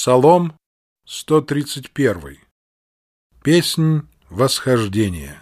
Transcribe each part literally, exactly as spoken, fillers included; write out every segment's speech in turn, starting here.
Псалом сто тридцать первый. Песнь восхождения.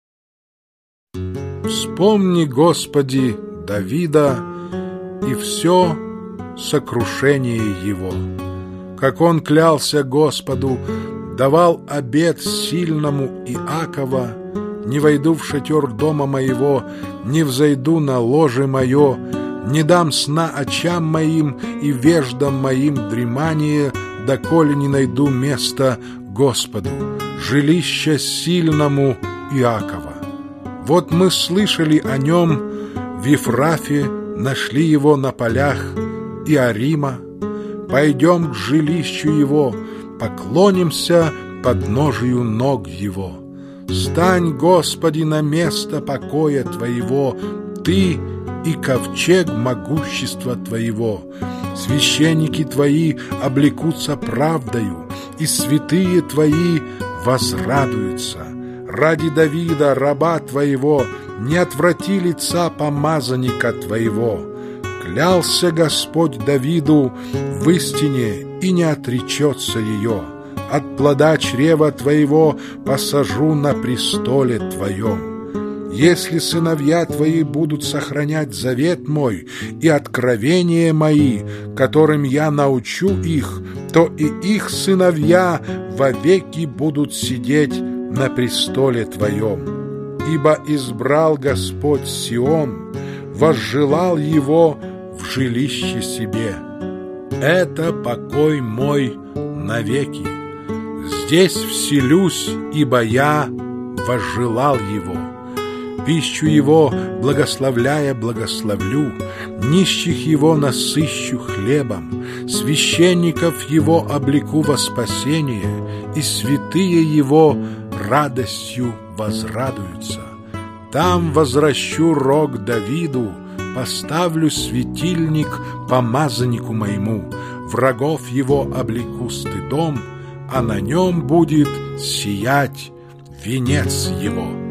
Вспомни, Господи, Давида и все сокрушение его, как он клялся Господу, давал обет сильному Иакова: не войду в шатер дома моего, не взойду на ложе мое, не дам сна очам моим и веждам моим дремание, доколе не найду места Господу, жилища сильному Иакова. Вот мы слышали о нем в Ефрафе, нашли его на полях Иарима. Пойдем к жилищу его, поклонимся подножию ног его. Стань, Господи, на место покоя Твоего, Ты и ковчег могущества Твоего. Священники Твои облекутся правдою, и святые Твои возрадуются. Ради Давида, раба Твоего, не отврати лица помазанника Твоего. Клялся Господь Давиду в истине, и не отречется ее. От плода чрева Твоего посажу на престоле Твоем. Если сыновья Твои будут сохранять завет мой и откровения мои, которым я научу их, то и их сыновья вовеки будут сидеть на престоле Твоем. Ибо избрал Господь Сион, возжелал его в жилище себе. Это покой мой навеки. Здесь вселюсь, ибо я возжелал его. Пищу его, благословляя, благословлю, нищих его насыщу хлебом, священников его облеку во спасение, и святые его радостью возрадуются. Там возвращу рог Давиду, поставлю светильник помазаннику моему, врагов его облеку стыдом, а на нем будет сиять венец его.